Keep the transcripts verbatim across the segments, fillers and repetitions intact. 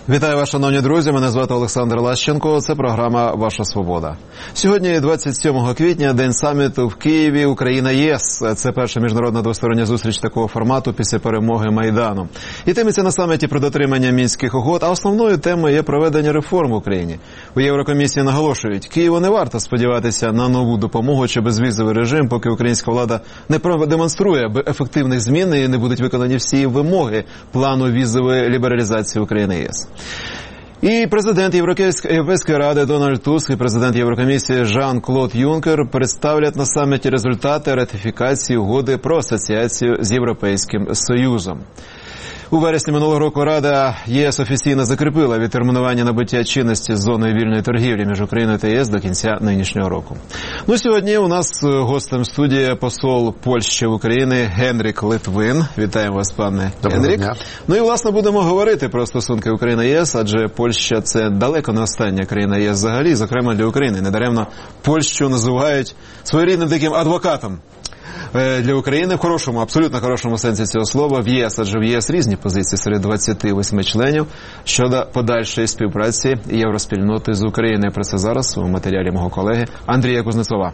Вітаю вас, шановні друзі, мене звати Олександр Лащенко, це програма «Ваша свобода». Сьогодні, двадцять сьомого квітня, день саміту в Києві Україна-ЄС. Це перша міжнародна двостороння зустріч такого формату після перемоги Майдану. Йтиметься на саміті про дотримання Мінських угод, а основною темою є проведення реформ в Україні. У Єврокомісії наголошують, Києву не варто сподіватися на нову допомогу чи безвізовий режим, поки українська влада не продемонструє ефективних змін і не будуть виконані всі вимоги плану візової лібералізації України-ЄС. І президент Європейської ради Дональд Туск і президент Єврокомісії Жан-Клод Юнкер представлять на саміті результати ратифікації угоди про асоціацію з Європейським Союзом. У вересні минулого року Рада ЄС офіційно закріпила відтермінування набуття чинності з зоною вільної торгівлі між Україною та ЄС до кінця нинішнього року. Ну, сьогодні у нас гостем студії посол Польщі в Україні Генрік Литвин. Вітаємо вас, пане Генрік. Ну і, власне, будемо говорити про стосунки Україна-ЄС, адже Польща – це далеко не остання країна ЄС взагалі, зокрема для України. Недаремно Польщу називають своєрідним таким адвокатом для України в хорошому, абсолютно хорошому сенсі цього слова в ЄС, адже в ЄС різні позиції серед двадцяти восьми членів щодо подальшої співпраці євроспільноти з Україною. Про це зараз у матеріалі мого колеги Андрія Кузнецова.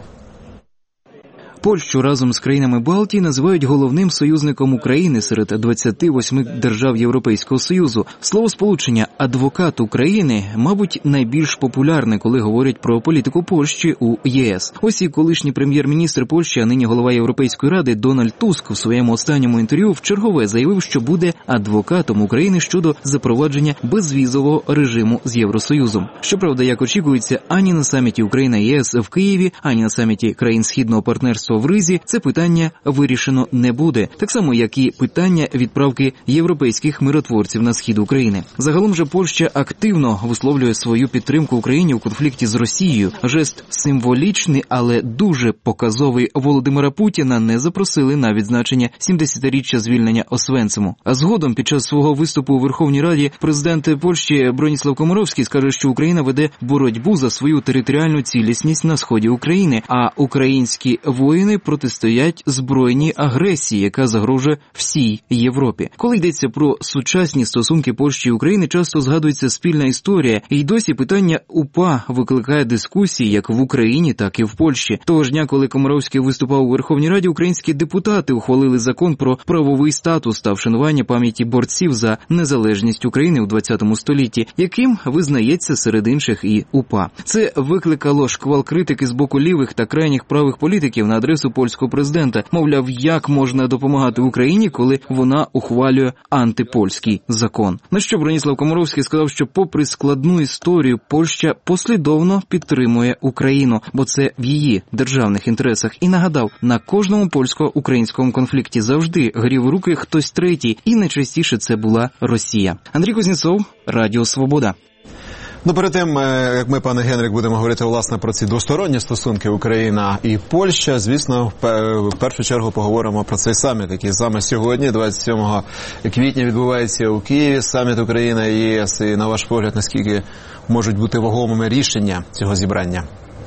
Польщу разом з країнами Балтії називають головним союзником України серед двадцяти восьми держав Європейського Союзу. Словосполучення «адвокат України», мабуть, найбільш популярне, коли говорять про політику Польщі у ЄС. Ось і колишній прем'єр-міністр Польщі, а нині голова Європейської ради Дональд Туск у своєму останньому інтерв'ю вчергове заявив, що буде адвокатом України щодо запровадження безвізового режиму з Євросоюзом. Щоправда, як очікується, ані на саміті Україна-ЄС в Києві, ані на саміті країн Східного партнерства в Ризі це питання вирішено не буде. Так само, як і питання відправки європейських миротворців на схід України. Загалом же Польща активно висловлює свою підтримку Україні у конфлікті з Росією. Жест символічний, але дуже показовий Володимира Путіна не запросили на відзначення сімдесятиріччя звільнення Освенциму. А згодом під час свого виступу у Верховній Раді президент Польщі Броніслав Комаровський скаже, що Україна веде боротьбу за свою територіальну цілісність на сході України, а українські воїни протистоять збройній агресії, яка загрожує всій Європі. Коли йдеться про сучасні стосунки Польщі і України, часто згадується спільна історія, і досі питання УПА викликає дискусії як в Україні, так і в Польщі. Того ж дня, коли Комаровський виступав у Верховній Раді, українські депутати ухвалили закон про правовий статус та вшанування пам'яті борців за незалежність України у двадцятому столітті, яким визнається серед інших і УПА. Це викликало шквал критики з боку лівих та крайніх правих політиків на адресу польського президента. Мовляв, як можна допомагати Україні, коли вона ухвалює антипольський закон. На що Броніслав Комаровський сказав, що попри складну історію, Польща послідовно підтримує Україну, бо це в її державних інтересах. І нагадав, на кожному польсько-українському конфлікті завжди грів руки хтось третій, і найчастіше це була Росія. Андрій Кузнецов, Радіо Свобода. Ну, перед тим, як ми, пане Генрік, будемо говорити, власне, про ці двосторонні стосунки Україна і Польща, звісно, в першу чергу поговоримо про цей саміт, який саме сьогодні, двадцять сьомого квітня, відбувається у Києві, саміт Україна і ЄС. І, на ваш погляд, наскільки можуть бути вагомими рішення цього зібрання?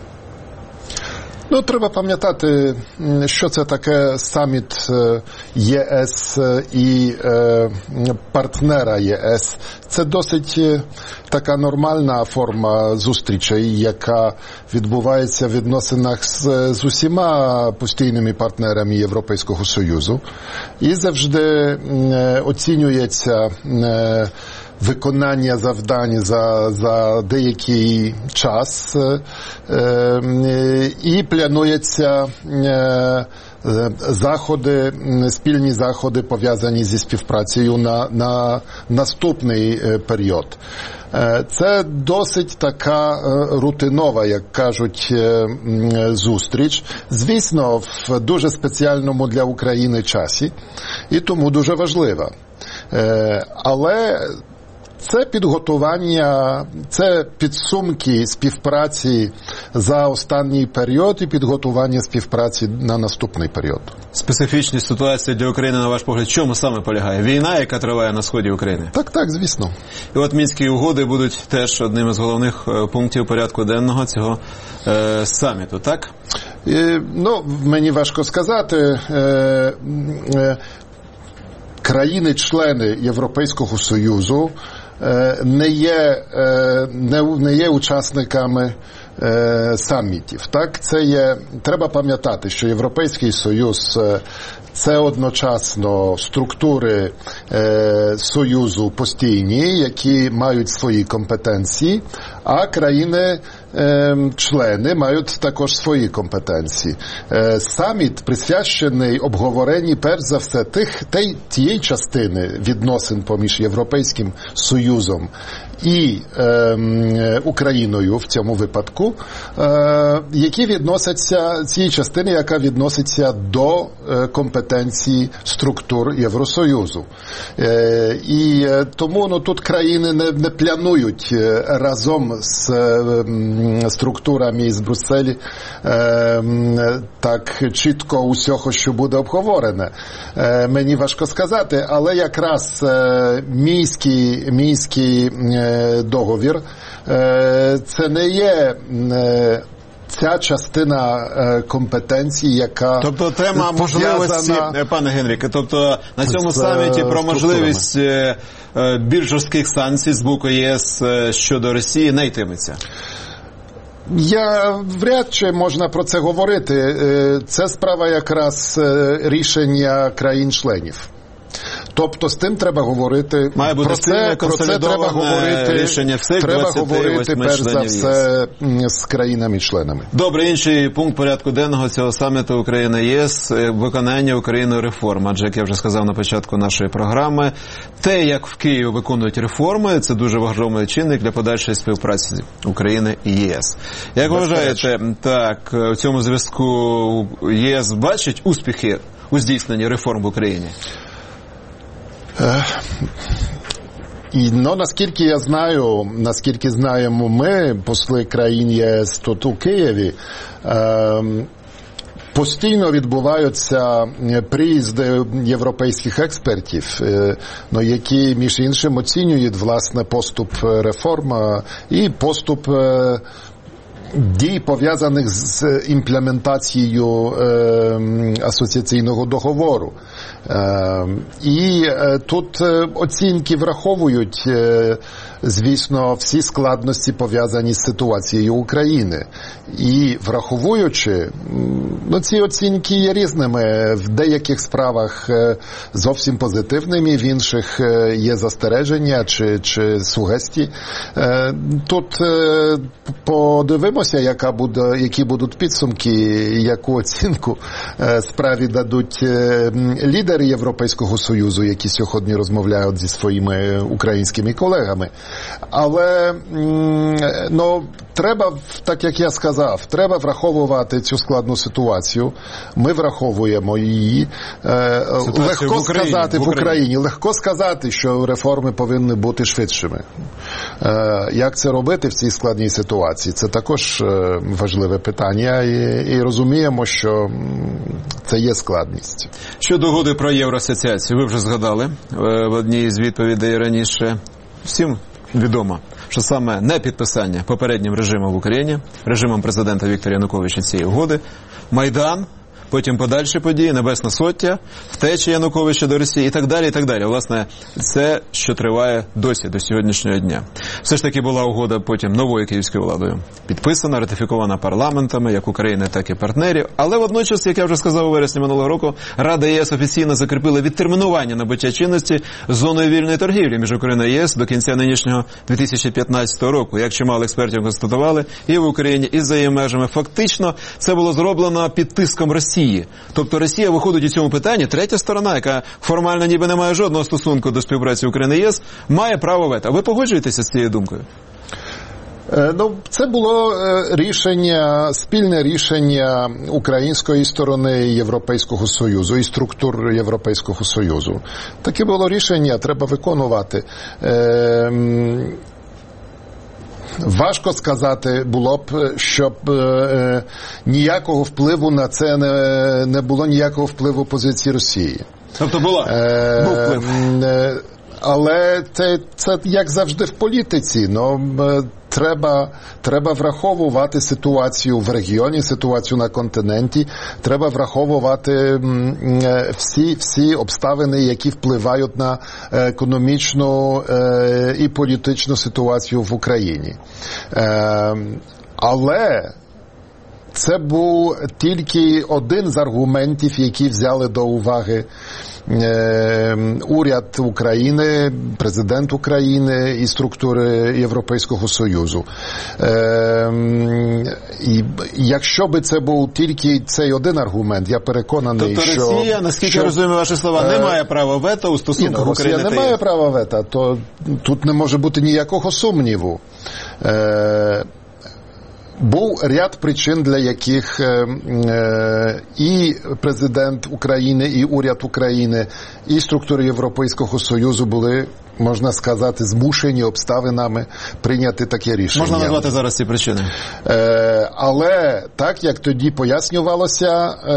Ну, треба пам'ятати, що це таке саміт ЄС і партнера ЄС. Це досить така нормальна форма зустрічей, яка відбувається в відносинах з, з усіма постійними партнерами Європейського Союзу. І завжди оцінюється виконання завдань за, за деякий час е, і планується е, заходи, спільні заходи, пов'язані зі співпрацею на, на наступний період. Це досить така рутинова, як кажуть, зустріч. Звісно, в дуже спеціальному для України часі, і тому дуже важлива. Але це підготування, це підсумки співпраці за останній період і підготування співпраці на наступний період. Специфічність ситуації для України, на ваш погляд, в чому саме полягає? Війна, яка триває на сході України? Так, так, звісно. І от Мінські угоди будуть теж одним із головних пунктів порядку денного цього е, саміту, так? Е, ну, мені важко сказати. Е, е, країни-члени Європейського Союзу не є, не, не є учасниками самітів. Так, це є, треба пам'ятати, що Європейський Союз це одночасно структури е, Союзу постійні, які мають свої компетенції, а країни-члени е, мають також свої компетенції. Е, саміт присвячений обговоренні, перш за все, тих, тієї, тієї частини відносин поміж Європейським Союзом і е, Україною в цьому випадку, е, які відносяться, цієї частини, яка відноситься до е, компетенції структур Євросоюзу. Е, і е, тому ну, тут країни не, не планують е, разом з е, структурами з Брюсселі е, так чітко усього, що буде обговорене. Е, мені важко сказати, але якраз е, Мінський, Мінський е, договір, це не є ця частина компетенції, яка тобто тема можливості, пане Генріке, тобто на цьому саміті про можливість більш жорстких санкцій з боку ЄС щодо Росії не йтиметься? Я вряд чи можна про це говорити. Це справа якраз рішення країн-членів. Тобто з тим треба говорити. Має бути про це, про це треба говорити, рішення всіх треба говорити перш за все з країнами-членами. Добре, інший пункт порядку денного цього саміту Україна-ЄС – виконання Україною реформ. Адже, як я вже сказав на початку нашої програми, те, як в Києві виконують реформи, це дуже важливий чинник для подальшої співпраці України і ЄС. Як ви вважаєте, так, у цьому зв'язку ЄС бачить успіхи у здійсненні реформ в Україні? І, ну, наскільки я знаю, наскільки знаємо ми, посли країн ЄС тут у Києві, е, постійно відбуваються приїзди європейських експертів, е, ну, які, між іншим, оцінюють, власне, поступ реформ і поступ е, дій, пов'язаних з імплементацією е, асоціаційного договору. Е, і е, тут оцінки враховують, е, звісно, всі складності, пов'язані з ситуацією України. І враховуючи, ну, ці оцінки є різними. В деяких справах зовсім позитивними, в інших є застереження чи, чи сугестії. Тут подивимося, яка буде, які будуть підсумки, яку оцінку справі дадуть лідери Європейського Союзу, які сьогодні розмовляють зі своїми українськими колегами. Але, ну, треба, так як я сказав, треба враховувати цю складну ситуацію. Ми враховуємо її. Ситуацію легко в Україні, сказати в Україні. в Україні, легко сказати, що реформи повинні бути швидшими. Як це робити в цій складній ситуації? Це також важливе питання, і, і розуміємо, що це є складність. Щодо угоди про євроасоціацію, ви вже згадали в одній із відповідей раніше. Всім відомо, що саме не підписання попереднім режимом в Україні, режимом президента Віктора Януковича цієї угоди, Майдан, потім подальші події, Небесна Сотня, втеча Януковича до Росії і так далі, і так далі. Власне, це, що триває досі, до сьогоднішнього дня. Все ж таки була угода потім новою київською владою підписана, ратифікована парламентами, як України, так і партнерів. Але водночас, як я вже сказав у вересні минулого року, Рада ЄС офіційно закріпила відтермінування набуття чинності зоною вільної торгівлі між Україною і ЄС до кінця нинішнього дві тисячі п'ятнадцятого року. Як чимало експертів констатували, і в Україні, і за її межами. Фактично, це було зроблено під тиском Росії. Тобто Росія виходить у цьому питанні, третя сторона, яка формально ніби не має жодного стосунку до співпраці України і ЄС, має право вето. Ви погоджуєтеся з цією думкою? Ну, це було рішення, спільне рішення української сторони Європейського Союзу і структур Європейського Союзу. Таке було рішення, треба виконувати. Важко сказати було б, щоб е, ніякого впливу на це не, не було ніякого впливу позиції Росії. Тобто була? Е, Був вплив. Е, але це, це як завжди в політиці. Ну, треба, треба враховувати ситуацію в регіоні, ситуацію на континенті, треба враховувати всі, всі обставини, які впливають на економічну і політичну ситуацію в Україні. Але це був тільки один з аргументів, які взяли до уваги е, уряд України, президент України і структури Європейського Союзу. Е, і якщо би це був тільки цей один аргумент, я переконаний, тобто, що... Тобто Росія, наскільки що, розумію ваші слова, е, не має права вето у стосунках ну, України та Росія не має права вето, то тут не може бути ніякого сумніву. Е, Був ряд причин, для яких е, е, і президент України, і уряд України, і структури Європейського Союзу були, можна сказати, змушені обставинами прийняти таке рішення. Можна назвати зараз ці причини. Е, але так, як тоді пояснювалося, е,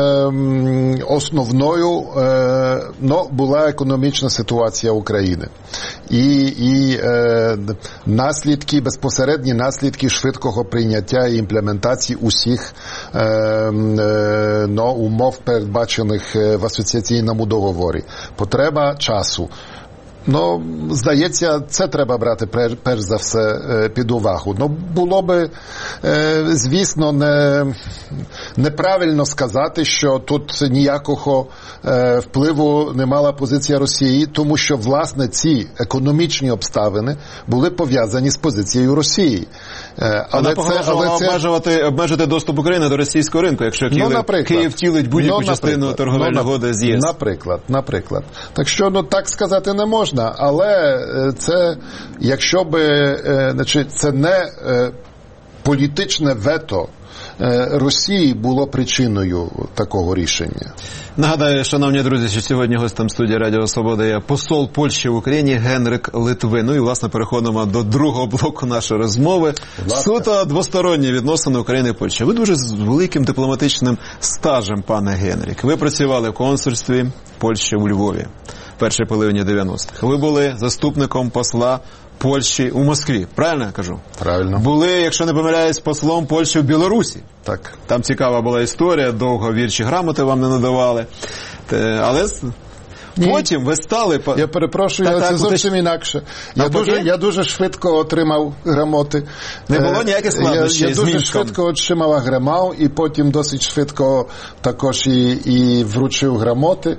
основною е, ну, була економічна ситуація України. І, і е, наслідки, безпосередні наслідки швидкого прийняття і імплементації усіх е, е, ну, умов, передбачених в асоціаційному договорі. Потреба часу. Ну, здається, це треба брати перш за все під увагу. Ну, було би, звісно, не, неправильно сказати, що тут ніякого впливу не мала позиція Росії, тому що, власне, ці економічні обставини були пов'язані з позицією Росії. Але Вона погрожувала це... обмежувати, обмежити доступ України до російського ринку, якщо Київ, ну, Київ втілить будь-яку ну, частину торговельної ну, угоди з ЄС. Наприклад, наприклад. Так що, ну, так сказати не можна, але це, якщо би, значить, це не політичне вето Росії було причиною такого рішення. Нагадаю, шановні друзі, що сьогодні гостем студії Радіо Свобода є посол Польщі в Україні Генрик Литвин. Ну і, власне, переходимо до другого блоку нашої розмови. Суто двосторонні відносини України і Польщі. Ви дуже з великим дипломатичним стажем, пане Генрик. Ви працювали в консульстві Польщі у Львові в першій половині дев'яностих. Ви були заступником посла Польщі у Москві. Правильно я кажу? Правильно. Були, якщо не помиляюсь, послом Польщі в Білорусі. Так. Там цікава була історія, довго вірчі грамоти вам не надавали. Але потім ви стали... Я перепрошую, так, але це зовсім інакше. Я дуже, я дуже швидко отримав грамоти. Не було ніяких складнощів я, з я дуже Мінськом. швидко отримав грамав і потім досить швидко також і, і вручив грамоти.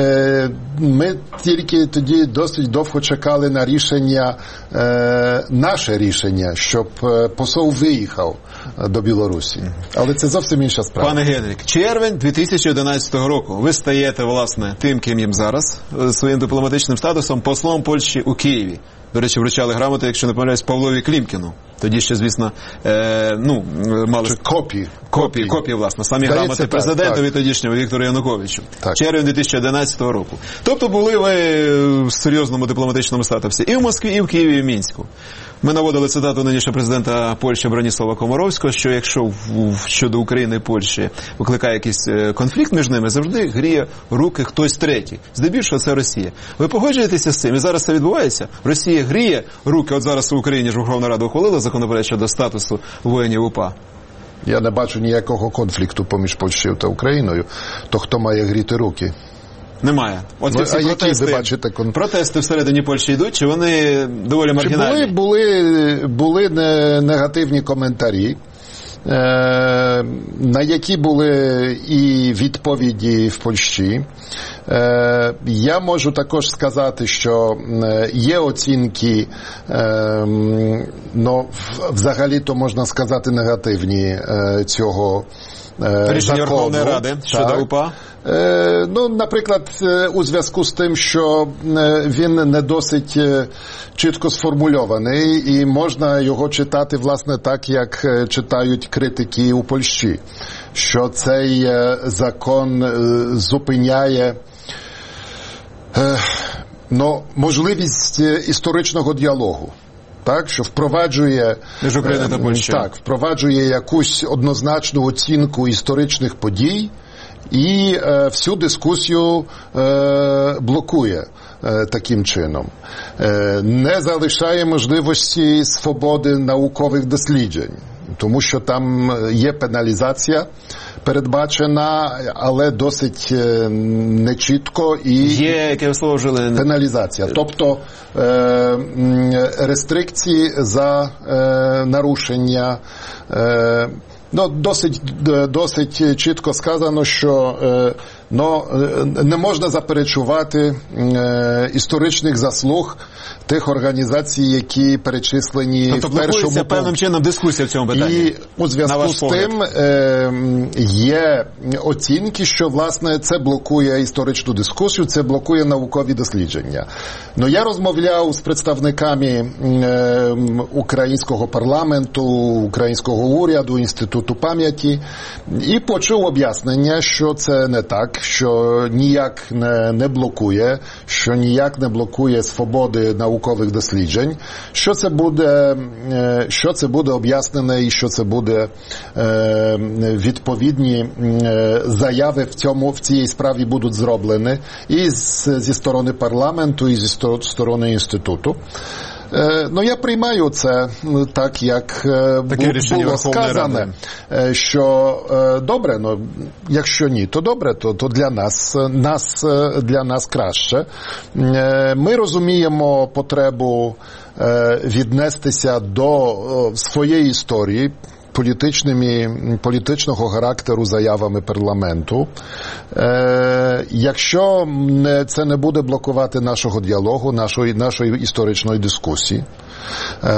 Ми тільки тоді досить довго чекали на рішення, наше рішення, щоб посол виїхав до Білорусі. Але це зовсім інша справа. Пане Генрик, червень дві тисячі одинадцятого року. Ви стаєте, власне, тим, ким їм зараз, своїм дипломатичним статусом, послом Польщі у Києві. До речі, вручали грамоти, якщо не помиляюсь, Павлові Клімкіну. Тоді ще, звісно, е, ну, мали... Копії. Копії, копії, власне. Самі Здається, грамоти президентові тодішньому Віктору Януковичу. Так. Червень дві тисячі одинадцятого року. Тобто були ви в серйозному дипломатичному статусі і в Москві, і в Києві, і в Мінську. Ми наводили цитату нинішнього президента Польщі Броніслава Комаровського, що якщо в, щодо України і Польщі викликає якийсь конфлікт між ними, завжди гріє руки хтось третій. Здебільшого це Росія. Ви погоджуєтеся з цим? І зараз це відбувається? Росія гріє руки. От зараз в Україні ж Верховна Рада ухвалила законопроект щодо статусу воїнів УПА. Я не бачу ніякого конфлікту поміж Польщею та Україною. То хто має гріти руки? Немає. От ну, ці а протести, ви бачите, кон... протести всередині Польщі йдуть, чи вони доволі маргінальні? Чи були, були, були негативні коментарі, е, на які були і відповіді в Польщі. Е, я можу також сказати, що є оцінки, е, ну, взагалі-то можна сказати негативні е, цього е, рішення закону. Верховної Ради щодо УПА? Е, ну, наприклад, у зв'язку з тим, що він не досить чітко сформульований, і можна його читати, власне, так, як читають критики у Польщі, що цей закон зупиняє е, ну, можливість історичного діалогу. Так, що впроваджує, між Україною та Польщею. Так, впроваджує якусь однозначну оцінку історичних подій, і е, всю дискусію е, блокує. таким чином. Не залишає можливості свободи наукових досліджень, тому що там є пеналізація передбачена, але досить нечітко і є, яке слово вжили? Пеналізація. Тобто е, рестрикції за е, нарушення. Е, ну, досить, досить чітко сказано, що е, ну, не можна заперечувати е, історичних заслуг тих організацій, які перечислені тобто, в першому пункті. Тобто певним чином дискусія в цьому питанні. І у зв'язку з тим е, є оцінки, що, власне, це блокує історичну дискусію, це блокує наукові дослідження. Ну, я розмовляв з представниками е, українського парламенту, українського уряду, Інституту пам'яті і почув об'яснення, що це не так, що ніяк не, не блокує, що ніяк не блокує свободи наукових досліджень, що це буде, що це буде об'яснене і що це буде е, відповідні е, заяви в цьому, в цій справі будуть зроблені і з, зі сторони парламенту, і зі сторони інституту. Е, ну, я приймаю це так, як е, бу, було сказане, е, що е, добре, ну, якщо ні, то добре, то, то для нас, нас, для нас краще. Е, ми розуміємо потребу е, віднестися до е, своєї історії, політичними, політичного характеру заявами парламенту. Е, якщо не, це не буде блокувати нашого діалогу, нашої, нашої історичної дискусії, е,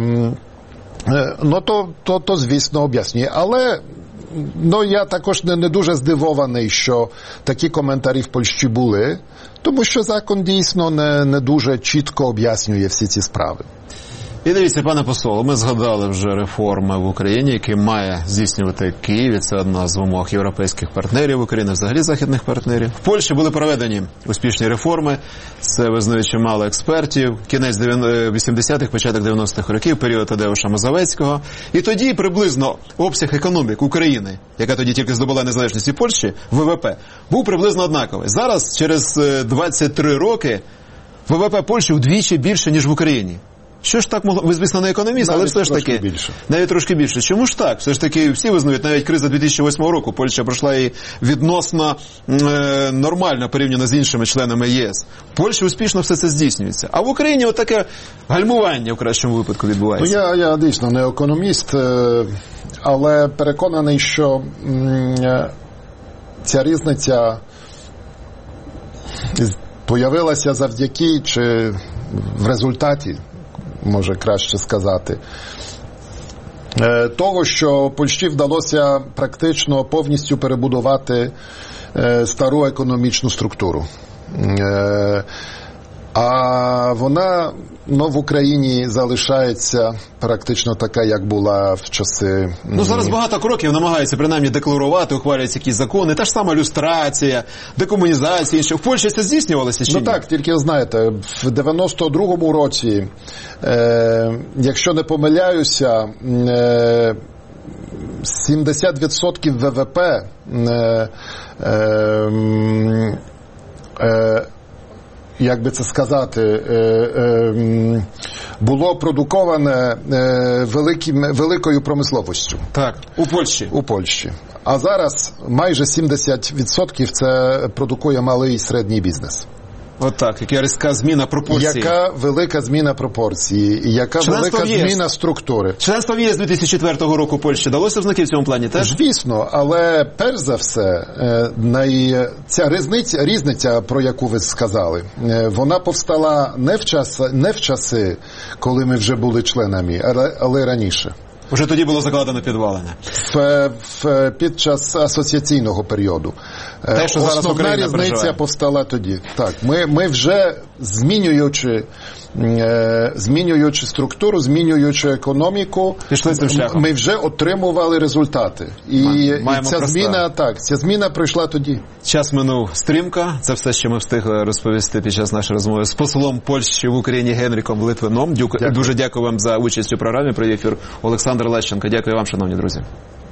е, ну то, то, то звісно, об'яснює. Але ну, я також не, не дуже здивований, що такі коментарі в Польщі були, тому що закон дійсно не, не дуже чітко об'яснює всі ці справи. І дивіться, пане посол, ми згадали вже реформи в Україні, які має здійснювати Київ, і це одна з вимог європейських партнерів України, взагалі західних партнерів. В Польщі були проведені успішні реформи, це визнають чимало експертів, кінець вісімдесятих, початок дев'яностих років, період Тадеуша Мазовецького. І тоді приблизно обсяг економік України, яка тоді тільки здобула незалежність від Польщі, ВВП, був приблизно однаковий. Зараз, через двадцять три роки, ВВП Польщі вдвічі більше, ніж в Україні. Що ж так могло? Ви, звісно, не економіст, навіть але все ж таки більше. Навіть трошки більше. Чому ж так? Все ж таки всі визнають, навіть криза дві тисячі восьмого року Польща пройшла її відносно е, нормально порівняно з іншими членами ЄС. В Польщі успішно все це здійснюється. А в Україні отаке гальмування в кращому випадку відбувається. Ну, я, я дійсно не економіст, але переконаний, що м, ця різниця появилася завдяки чи в результаті, може краще сказати, того, що Польщі вдалося практично повністю перебудувати стару економічну структуру. А вона, ну, в Україні залишається практично така, як була в часи... Ну, зараз багато кроків намагаються принаймні декларувати, ухвалюються якісь закони. Та ж сама люстрація, декомунізація, інше. В Польщі це здійснювалося чи ні? Ну так, тільки, знаєте, в дев'яносто другому році, е, якщо не помиляюся, е, сімдесят відсотків ВВП е, е, е, як би це сказати, було продуковане великою промисловістю. Так, у Польщі. У Польщі. А зараз майже сімдесят відсотків це продукує малий і середній бізнес. От так, яка різка зміна пропорцій. Яка велика зміна пропорції, і яка Членство велика зміна структури. Членство в ЄС дві тисячі четвертого року Польщі далося знаки в цьому плані, теж? Звісно, але перш за все, най... ця різниця, різниця, про яку ви сказали, вона повстала не в, час... не в часи, коли ми вже були членами, але, але раніше. Уже тоді було закладено підвалення. В, в, під час асоціаційного періоду. Те, що зараз основна Україна різниця переживає. повстала тоді. Так, ми, ми вже змінюючи, е, змінюючи структуру, змінюючи економіку, пішли цим шляхом. Ми вже отримували результати. І, і ця зміна, так, ця зміна прийшла тоді. Час минув стрімко. Це все, що ми встигли розповісти під час нашої розмови з послом Польщі в Україні Генріком Литвином. Дякую. Дуже дякую вам за участь у програмі. Провів ефір Олександр Лащенко. Дякую вам, шановні друзі.